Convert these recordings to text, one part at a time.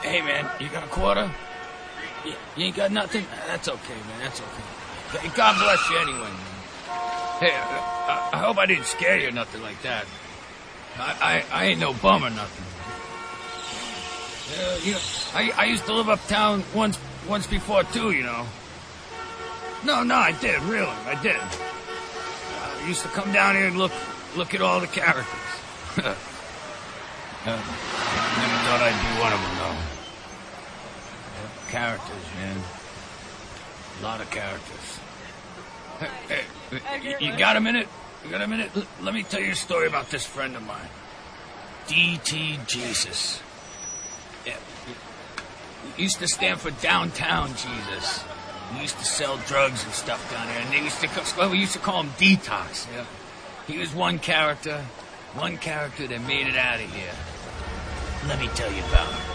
Hey, man, you got a quarter? You ain't got nothing? That's okay, man, that's okay. God bless you anyway, man. Hey, I hope I didn't scare you or nothing like that. I ain't no bum or nothing. I used to live uptown once before, too, you know. No, I did, really, I did. I used to come down here and look at all the characters. Never thought I'd be one of them, though. Characters, man. A lot of characters. Hey, you got a minute? You got a minute? Let me tell you a story about this friend of mine. D.T. Jesus. Yeah. He used to stand for Downtown Jesus. He used to sell drugs and stuff down there, and we used to call him Detox. Yeah. He was one character that made it out of here. Let me tell you about him.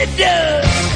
dead.